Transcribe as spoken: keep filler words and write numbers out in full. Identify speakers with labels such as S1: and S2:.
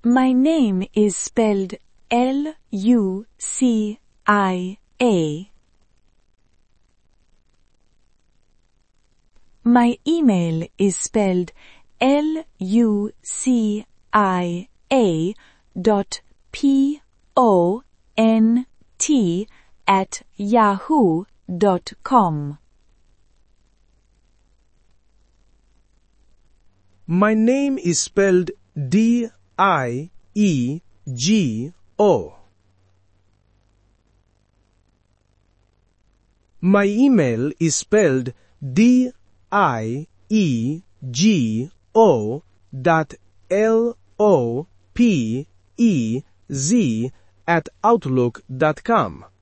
S1: My name is spelled L U C I A. My email is spelled L U C I A dot P O N T at yahoo dot com.
S2: My name is spelled D I E G O. My email is spelled D I E G O dot L O P E Z at outlook dot com.